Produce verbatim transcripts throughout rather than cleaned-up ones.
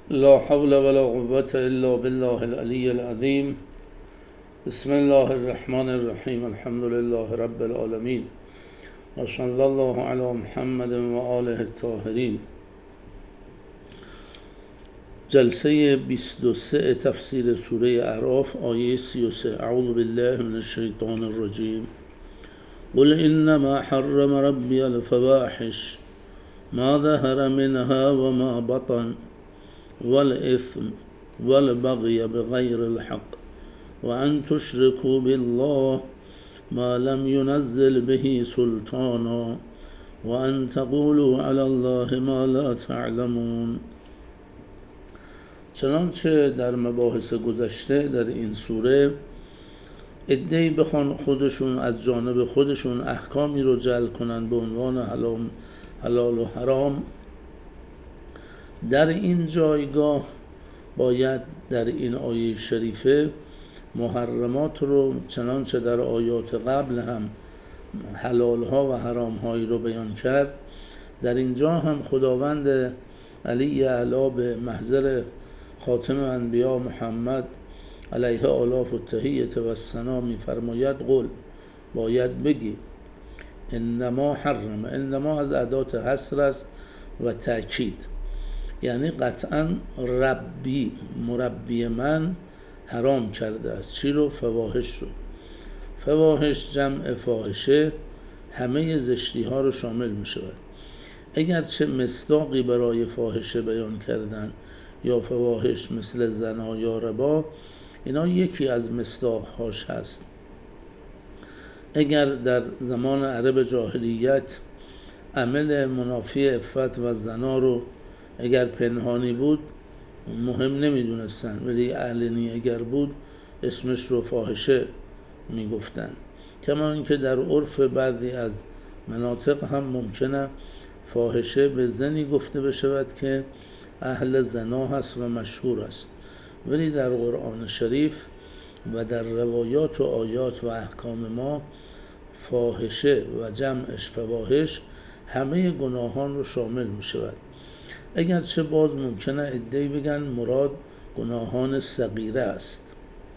لا حول ولا قوة إلا بالله العلي العظيم. بسم الله الرحمن الرحیم. الحمد لله رب العالمین و صلی الله علی محمد و آله الطاهرین. جلسه بیست و سه تفسیر سوره اعراف، آیه سی و سه. اعوذ بالله من الشیطان الرجیم. قل انما حرم ربی الفواحش ما ظهر منها وما بطن والإثم والبغي بغير الحق وأن تشركوا بالله ما لم ينزل به سلطانا وأن تقولوا على الله ما لا تعلمون. چنانچه در مباحث گذشته در این سوره عده‌ای بخوان خودشون از جانب خودشون احکامی رو جعل کنند به عنوان حلال و حرام، در این جایگاه باید در این آیه شریفه محرمات رو چنانچه در آیات قبل هم حلال ها و حرام هایی رو بیان کرد، در اینجا هم خداوند علی اعلی به محضر خاتم انبیا محمد علیه آلاف التحیة و الثنا می‌فرماید قل، باید بگی، انما حرم. انما از ادات حصر است و تأکید، یعنی قطعا ربی مربی من حرام کرده است. چی رو؟ فواحش رو. فواحش جمع فاحشه، همه زشتی ها رو شامل می شود. اگر چه مصداقی برای فاحشه بیان کردن یا فواحش مثل زنا یا ربا، اینا یکی از مصداق هاش هست. اگر در زمان عرب جاهلیت عمل منافی عفت و زنا رو اگر پنهانی بود مهم نمیدونستن، ولی علنی اگر بود اسمش رو فاحشه میگفتن. کما اینکه در عرف بعضی از مناطق هم ممکنه فاحشه به زنی گفته بشود که اهل زنا هست و مشهور است، ولی در قرآن شریف و در روایات و آیات و احکام ما فاحشه و جمعش فواحش همه گناهان رو شامل می شود. اگرچه باز ممکنه عده‌ای بگن مراد گناهان صغیره است.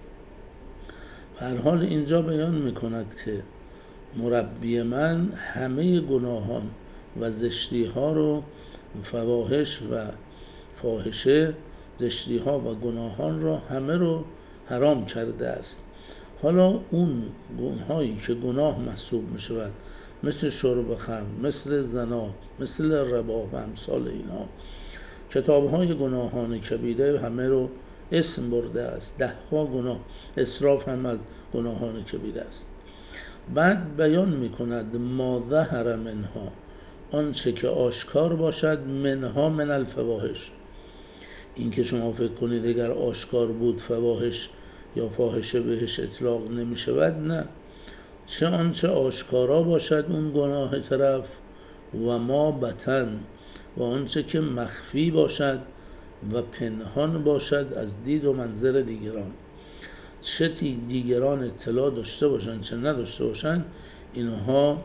به هر حال اینجا بیان میکند که مربی من همه گناهان و زشتی ها رو، فواحش و فاحشه، زشتی ها و گناهان رو همه رو حرام کرده است. حالا اون گناهایی که گناه محسوب می شود، مثل شرب خمر، مثل زنا، مثل ربا و امثال اینا، کتاب های گناهان کبیره همه رو اسم برده است. ده ها گناه، اسراف هم از گناهان کبیره است. بعد بیان می کند ما ظهر منها، آنچه که آشکار باشد، منها من الفواحش. این که شما فکر کنید اگر آشکار بود فواحش یا فاحشه بهش اطلاق نمی شود، نه، چه آنچه آشکارا باشد اون گناه طرف، و ما بطن، و آنچه که مخفی باشد و پنهان باشد از دید و منظر دیگران. چه دیگران اطلاع داشته باشند چه نداشته باشند، اینها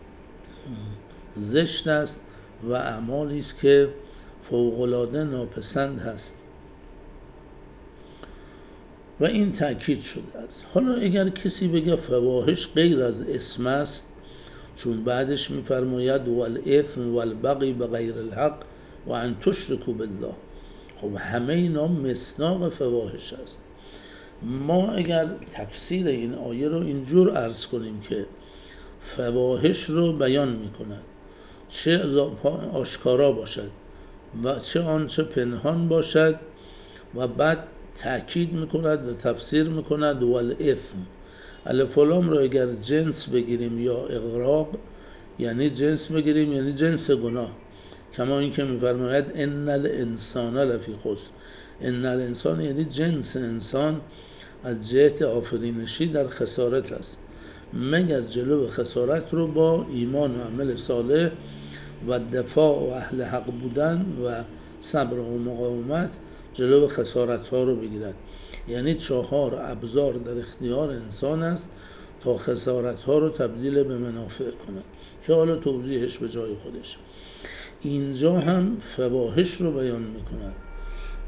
زشت است و اعمالی است که فوق‌العاده ناپسند هست و این تأکید شده است. حالا اگر کسی بگه فواحش غیر از اسم است، چون بعدش میفرماید والاثم والبغی بغیر الحق و ان تشرکوا بالله، خب همه اینا مصداق فواحش است. ما اگر تفسیر این آیه رو اینجور عرض کنیم که فواحش رو بیان میکند، چه آشکارا باشد و چه آنچه پنهان باشد، و بعد تأکید میکند و تفسیر میکند والاثم. الف و لام رو اگر جنس بگیریم یا اغراق یعنی جنس بگیریم یعنی جنس گناه، کما این که میفرماید ان الانسان لفی خسر. ان الانسان یعنی جنس انسان از جهت آفرینشی در خسارت است، مگر جلو خسارت رو با ایمان و عمل صالح و دفاع و اهل حق بودن و صبر و مقاومت جلو خسارت ها رو بگیرد. یعنی چهار ابزار در اختیار انسان است تا خسارت ها رو تبدیل به منافع کند، که حالا توضیحش به جای خودش. اینجا هم فواحش رو بیان میکند.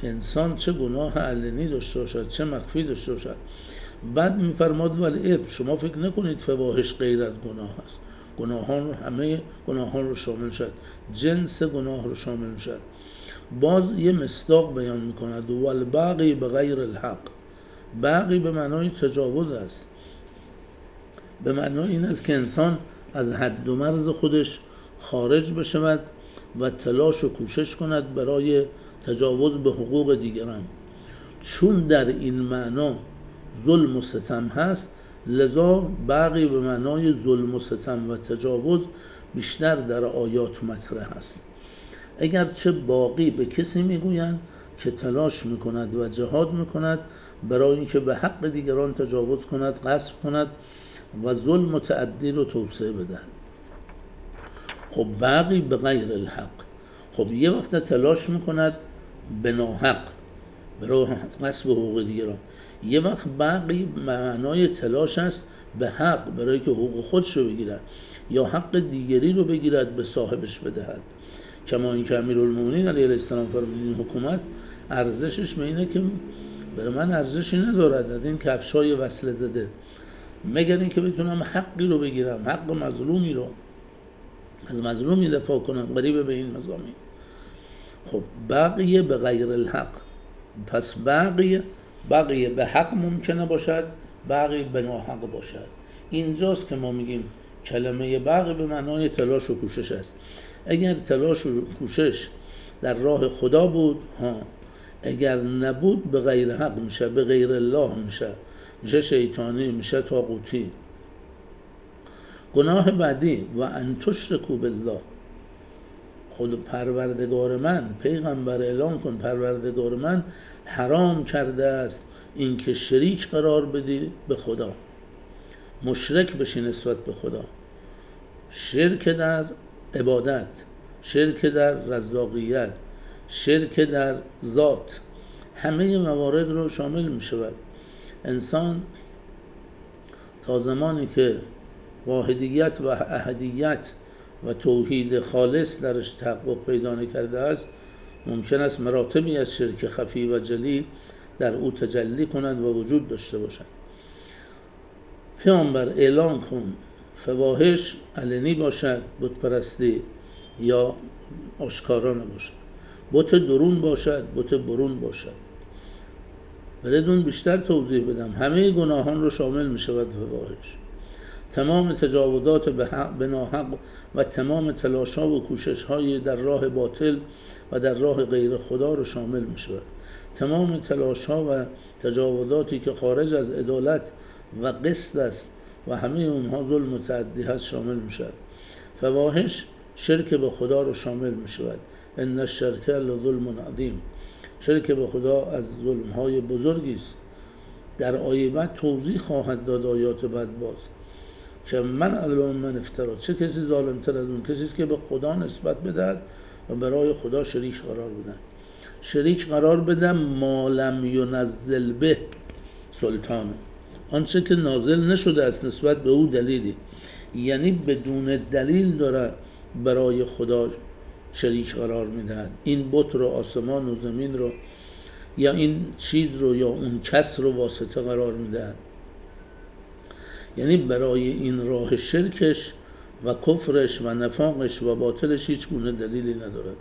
انسان چه گناه علنی داشته باشد چه مخفی داشته باشد. بعد میفرماد ولی شما فکر نکنید فواحش غیر از گناه است، گناهان رو همه گناهان رو شامل شد، جنس گناه رو شامل شد. باز یه مصداق بیان میکند والباقی بغیر الحق. باقی به معنای تجاوز است، به معنای این است که انسان از حد و مرز خودش خارج بشود و تلاش و کوشش کند برای تجاوز به حقوق دیگران. چون در این معنا ظلم و ستم هست، لذا باقی به معنای ظلم و ستم و تجاوز بیشتر در آیات مطرح است. اگرچه باقی به کسی میگویند که تلاش میکند و جهاد میکند برای اینکه به حق دیگران تجاوز کند، غصب کند و ظلم و تعدی رو توسعه بدهد. خب باقی به غیر الحق، خب یه وقت تلاش میکند به ناحق برای غصب حقوق دیگران، یه وقت باقی معنای تلاش است به حق برای که حقوق خودش رو بگیرد یا حق دیگری رو بگیرد به صاحبش بدهد. کما اینکه امیرالمومنین علیه السلام فرمودند حکومت ارزشش به اینه که برای من ارزشی ندارد از این کفشای وصله زده، مگر اینکه بتونم حقی رو بگیرم، حق مظلومی رو از مظلومی دفاع کنم. قریب به این مضامین. خب بقیه به غیر الحق، پس بقیه بقیه به حق ممکنه باشد، بقیه به ناحق باشد. اینجاست که ما میگیم کلمه بقیه به معنای تلاش و کوشش است. اگر تلاش و کوشش در راه خدا بود ها، اگر نبود به غیر حق میشه، به غیر الله میشه، میشه شیطانی، میشه طاغوتی. گناه بعدی و ان تشرکوا بالله، خود پروردگار من، پیغمبر اعلام کن پروردگار من حرام کرده است اینکه شریک قرار بدی به خدا، مشرک بشی نسبت به خدا، شرک در عبادت، شرک در رزاقیت، شرک در ذات، همه موارد رو شامل می شود. انسان تا زمانی که واحدیت و احدیت و توحید خالص درش تحقق پیدا نکرده است، ممکن است مراتبی از شرک خفی و جلی در او تجلی کند و وجود داشته باشد. پیامبر اعلان کن فواحش علنی باشد، بت پرستی یا آشکارانه باشد، بت درون باشد، بت برون باشد. بردون بیشتر توضیح بدم، همه گناهان رو شامل می شود فواحش. تمام تجاوزات به ناحق و تمام تلاش‌ها و کوشش‌های در راه باطل و در راه غیر خدا رو شامل می شود. تمام تلاش‌ها و تجاوزاتی که خارج از عدالت و قسط است و همه اونها ظلم و تعدی هست شامل می شود. فواحش شرک به خدا رو شامل می شود. ان الشرک لظلم عظیم، شرک به خدا از ظلم‌های بزرگی است. در آیه بعد توضیح خواهد داد آیات بعد باز که من اظلم من افترا، چه کسی ظالم‌تر از اون کسی است که به خدا نسبت بدهد و برای خدا شریک قرار بدن. شریک قرار بدن ما لم ینزل به سلطان، آنچه که نازل نشده است نسبت به او دلیلی، یعنی بدون دلیل داره برای خدا شریک قرار میدهد. این بت رو، آسمان و زمین رو، یا این چیز رو یا اون کس رو واسطه قرار میدهد. یعنی برای این راه شرکش و کفرش و نفاقش و باطلش هیچ گونه دلیلی ندارد.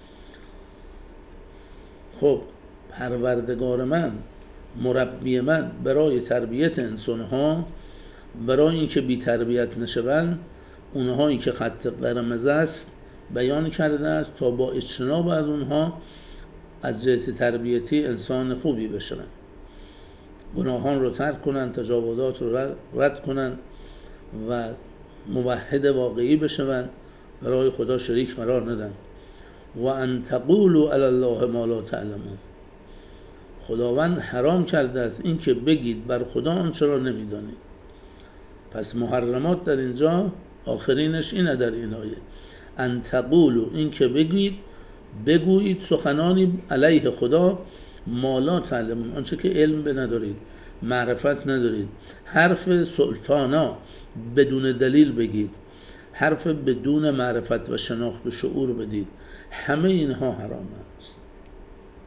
خب پروردگار من، مربی من برای تربیت انسانها، برای اینکه بی تربیت نشوند، اونهایی که خط قرمز است بیان کرده است تا با اجتناب از اونها از جهت تربیتی انسان خوبی بشوند، گناهان رو ترک کنن، تجاوزات رو رد کنن و موحد واقعی بشوند، برای خدا شریک قرار ندن. و ان تقولوا علی الله ما لا تعلمون، خداوند حرام کرده است این که بگید بر خدا آنچه را نمیدانید. پس محرمات در اینجا آخرینش اینه در این آیه، ان تقولوا، این که بگید، بگویید سخنانی علیه خدا ما لا تعلمون، آنچه که علم به ندارید، معرفت ندارید. حرف سلطانا بدون دلیل بگید، حرف بدون معرفت و شناخت و شعور بدید، همه اینها حرام است.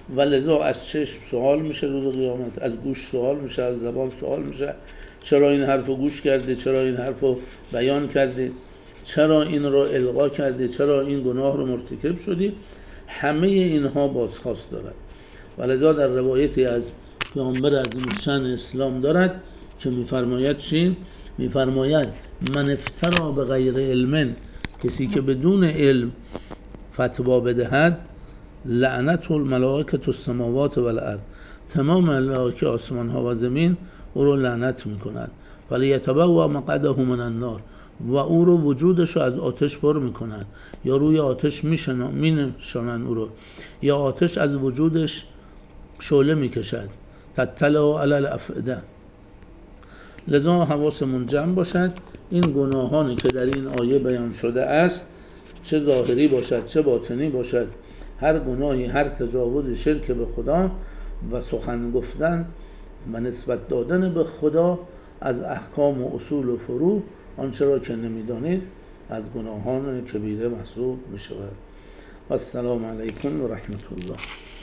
و لذا از چشم سوال میشه روز قیامت، از گوش سوال میشه، از زبان سوال میشه، چرا این حرفو گوش کردی، چرا این حرفو بیان کردی، چرا این رو القا کردی، چرا این گناه رو مرتکب شدی. همه اینها بازخواست دارد. و لذا در روایتی از پیامبر عظیم شأن اسلام دارد که میفرماید چی؟ میفرماید من افترا به غیر علم، کسی که بدون علم فتوا بدهد، لعنت الملائکه السماوات و الارض، تمام ملائکه آسمان ها و زمین او رو لعنت میکنند. ولی یتبوأ مقعده من النار، و او رو وجودش رو از آتش پر میکنند، یا روی آتش میشنن او رو، یا آتش از وجودش شعله میکشد. تطلع علی الافئده. لذا حواسمون جمع باشد این گناهانی که در این آیه بیان شده است، چه ظاهری باشد چه باطنی باشد، هر گناهی، هر تجاوز شرک به خدا و سخن گفتن و نسبت دادن به خدا از احکام و اصول و فروع، آنچه را که نمیدانید از گناهان کبیره محسوب می شود. و السلام علیکم و رحمت الله.